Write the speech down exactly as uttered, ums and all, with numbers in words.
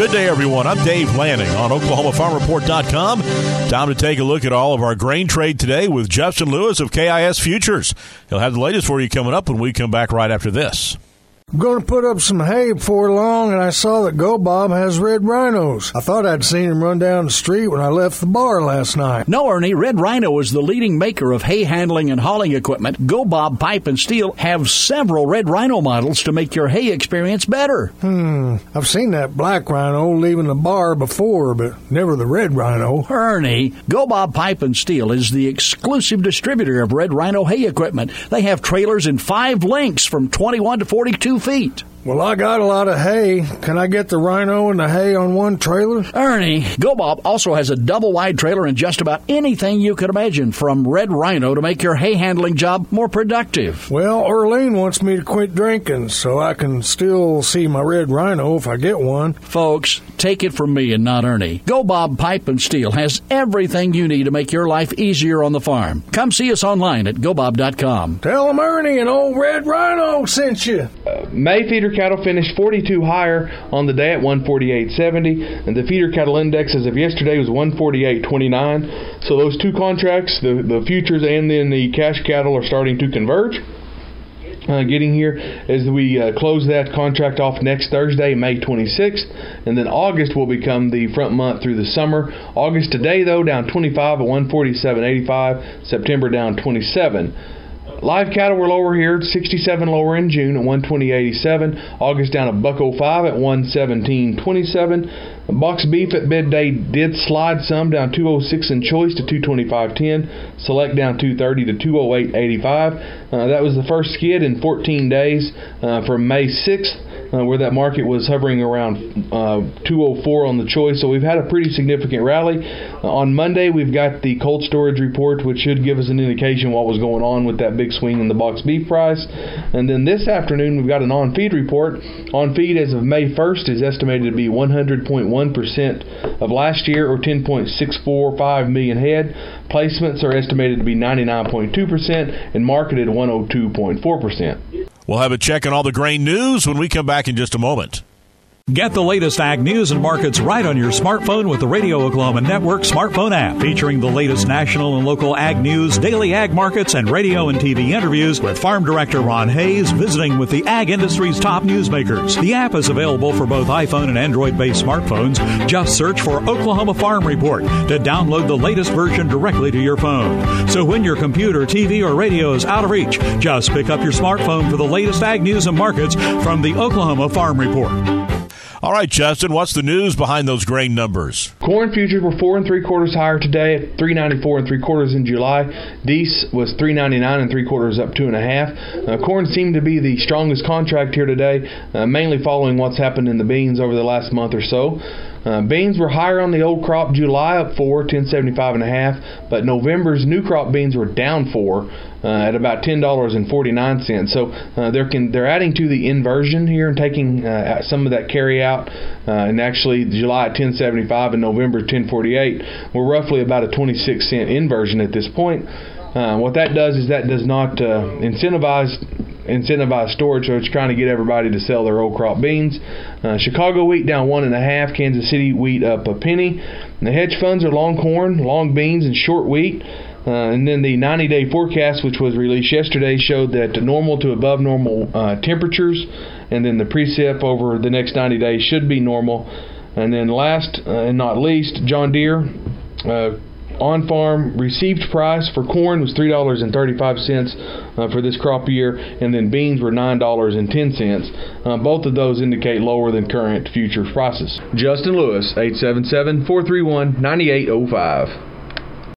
Good day, everyone. I'm Dave Lanning on Oklahoma Farm Report dot com. Time to take a look at all of our grain trade today with Justin Lewis of K I S Futures. He'll have the latest for you coming up when we come back right after this. I'm going to put up some hay before long, and I saw that Go Bob has red rhinos. I thought I'd seen him run down the street when I left the bar last night. No, Ernie, Red Rhino is the leading maker of hay handling and hauling equipment. Go Bob Pipe and Steel have several Red Rhino models to make your hay experience better. Hmm, I've seen that black rhino leaving the bar before, but never the red rhino. Ernie, Go Bob Pipe and Steel is the exclusive distributor of Red Rhino hay equipment. They have trailers in five lengths from twenty-one to forty-two feet. Well, I got a lot of hay. Can I get the rhino and the hay on one trailer? Ernie, Go Bob also has a double-wide trailer in just about anything you could imagine, from Red Rhino to make your hay handling job more productive. Well, Earlene wants me to quit drinking so I can still see my red rhino if I get one. Folks, take it from me and not Ernie. Go Bob Pipe and Steel has everything you need to make your life easier on the farm. Come see us online at go bob dot com. Tell them Ernie and old Red Rhino sent you. Uh, May feeder cattle finished forty-two higher on the day at one forty-eight seventy, and the feeder cattle index as of yesterday was one forty-eight twenty-nine. So those two contracts, the, the futures and then the cash cattle, are starting to converge. Uh, getting here as we uh, close that contract off next Thursday, May twenty-sixth, and then August will become the front month through the summer. August today, though, down twenty-five at one forty-seven eighty-five. September down twenty-seven. Live cattle were lower here, sixty-seven lower in June at one twenty eighty-seven. August down a buck oh five at one seventeen twenty-seven. Box beef at midday did slide some, down two oh six in choice to two twenty-five ten. Select down two thirty to two oh eight eighty-five. Uh, that was the first skid in fourteen days uh, from May sixth. Uh, where that market was hovering around uh, two oh four on the choice. So we've had a pretty significant rally. Uh, on Monday, we've got the cold storage report, which should give us an indication what was going on with that big swing in the box beef price. And then this afternoon, we've got an on-feed report. On-feed as of May first is estimated to be one hundred point one percent of last year, or ten point six four five million head. Placements are estimated to be ninety-nine point two percent and marketed one oh two point four percent. We'll have a check on all the grain news when we come back in just a moment. Get the latest ag news and markets right on your smartphone with the Radio Oklahoma Network smartphone app, featuring the latest national and local ag news, daily ag markets, and radio and T V interviews with Farm Director Ron Hayes visiting with the ag industry's top newsmakers. The app is available for both iPhone and Android-based smartphones. Just search for Oklahoma Farm Report to download the latest version directly to your phone. So when your computer, T V, or radio is out of reach, just pick up your smartphone for the latest ag news and markets from the Oklahoma Farm Report. All right, Justin, what's the news behind those grain numbers? Corn futures were four and three quarters higher today at three ninety-four and three quarters in July. Dees was three ninety-nine and three quarters, up two and a half. Uh, corn seemed to be the strongest contract here today, uh, mainly following what's happened in the beans over the last month or so. Uh, beans were higher on the old crop. July up four, ten seventy-five and a half, but November's new crop beans were down four uh, at about ten dollars and forty-nine cents. So uh, they're can, they're adding to the inversion here and taking uh, some of that carry out. Uh, and actually, July at ten seventy-five and November ten forty-eight were roughly about a twenty-six cent inversion at this point. Uh, what that does is that does not uh, incentivize incentivize storage, so it's trying to get everybody to sell their old crop beans. Uh, Chicago wheat down one and a half. Kansas City wheat up a penny. And the hedge funds are long corn, long beans, and short wheat. Uh, and then the ninety-day forecast, which was released yesterday, showed that normal to above normal uh, temperatures, and then the precip over the next ninety days should be normal. And then last uh, and not least, John Deere uh, on-farm received price for corn was three dollars and thirty-five cents uh, for this crop year, and then beans were nine dollars and ten cents. Uh, both of those indicate lower than current futures prices. Justin Lewis, eight seven seven, four three one, nine eight oh five.